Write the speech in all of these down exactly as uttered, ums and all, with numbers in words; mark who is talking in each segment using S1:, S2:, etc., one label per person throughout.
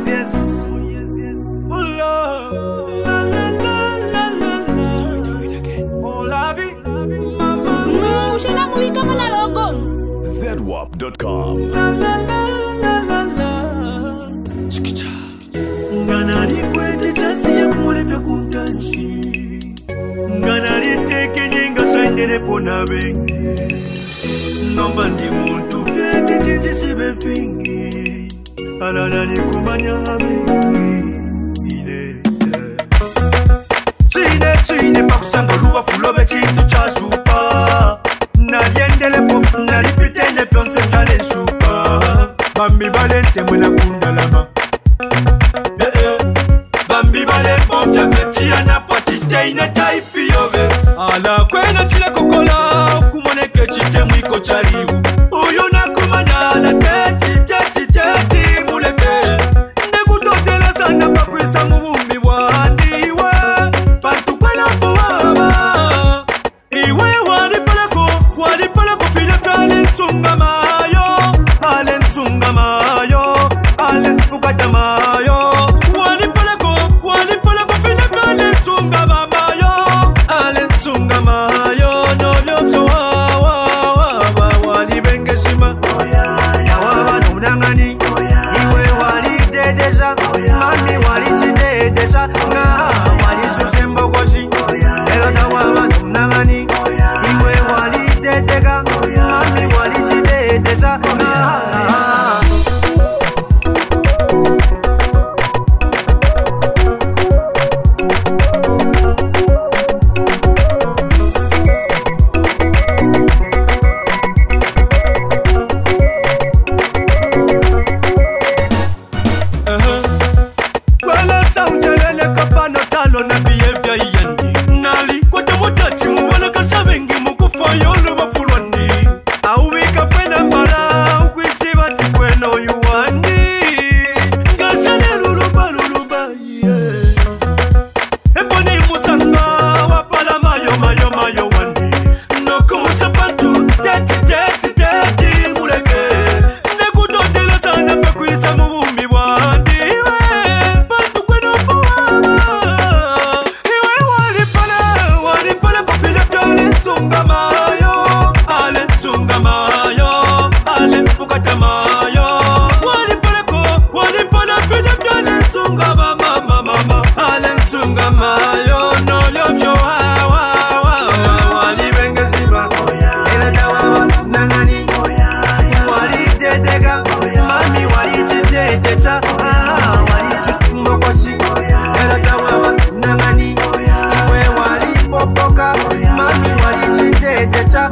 S1: yes, yes. Oh, love. La, la, la, la, la, la. So do it again. Oh, la vie. Mama, mama.
S2: Ushina mubika mwana logo.
S3: zedwap dot com.
S1: La, la, la, la, la, la. Chikicha. Ngana likwete chasi ya kumone vya kumtanshi. Ngana liteke nyinga saindere pona bengi. Nomba ndi muntu fyeti chichi sibe fingi. Alala ni kumanya bengi. Chine chine pakusanga luwa fulobe chintu cha shupa. Naliendele pom, nalipitene fyonse chale shupa. Bambi balente mwena kundalama. Bambi bale pom ya fetia na patite ina taipi yove. Ala kwena chile kokola, kumoneke chite mwiko chariu. Uyu na kumanya ala teti teti teti muleke. Nekutotela sana pakwisa mubumi wandiwe. Pantu kwena fuwama. Iwe walipalako, walipalako fila kale nsunga mayo. Ale nsunga mayo, ale fukata mayo. Walipalako, walipalako fila kale nsunga mayo. Ale nsunga mayo, no lyopso wa wa wa wa. Walibenge shima, yawa nunangani. Iwe walidedesha, mami walichidedesha. Nga walisuse mbogoshi, elota wawa nunangani. Iwe walidedeka, mami walichidedesha. Kwala saunjelele kapano talo na behavior yendi. Nali kwa temotati muwana kasabengi mukufa yolo wafulwandi. Auwika pwena mbala ukwisi bati kwena uyuwandi. Ngasane luluba luluba yeah. Eboni musanga wapala mayo mayo mayo wandi. Noko musapantu teti teti teti muleke. Nekutotela sana pekwisa mubumbi wandi. Pantu kwena fuwama. Iwe walipala, walipala kufila fyale nsunga mayo. Ale nsunga mayo, ale fukata mayo. Walipalako, walipala fila fyale nsunga mama mama mama. Ale nsunga mayo, no lyopsho wa wa wa. Walibenge siba, elata wawa nangani. Walidedeka, mami walichidedecha. Walichimokwachi, elata wawa nangani. Iwe walipopoka, mami walichidedecha.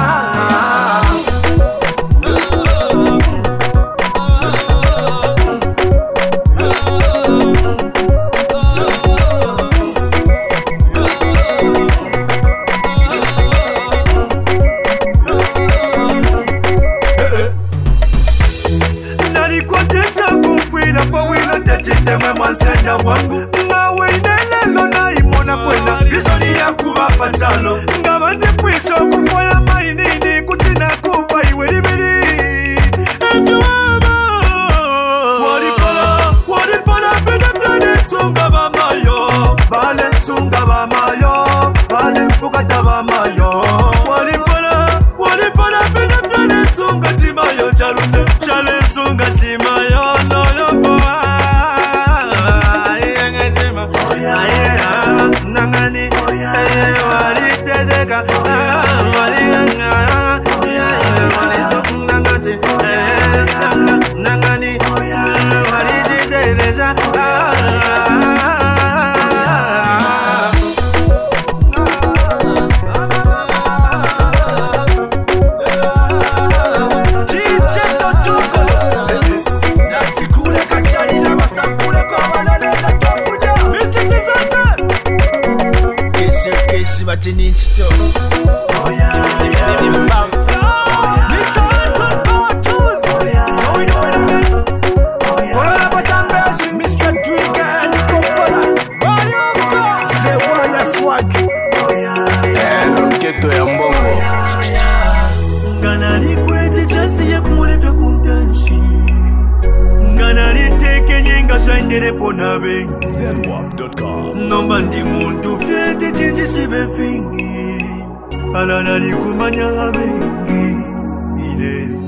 S1: Nalikotecha kumfwila pa wila techitemwe mwansenda wangu. Ngawe inelelo na imona kwena izoli ya kuwa pachalo. Ngabanje pwiso kufoya mainini kutina kupa iwe libiri. Ejuwama walipala, walipala fina fyane nsunga bamayo. Bale nsunga bamayo, bale mfukata bamayo. Walipala, walipala fina fyane nsunga chimayo chaluse. Chale nsunga chimayo no yopo. Ayenge chima, ayega nangani. Aye walidedeka, waliganga. Walidungangati, nangani. Walijidedesha. D J Totoko. kashaendere pona bengi
S3: zedwap dot com.
S1: nomba ndi muntu fyete chinji shibe fingi alala likumanya bengi ile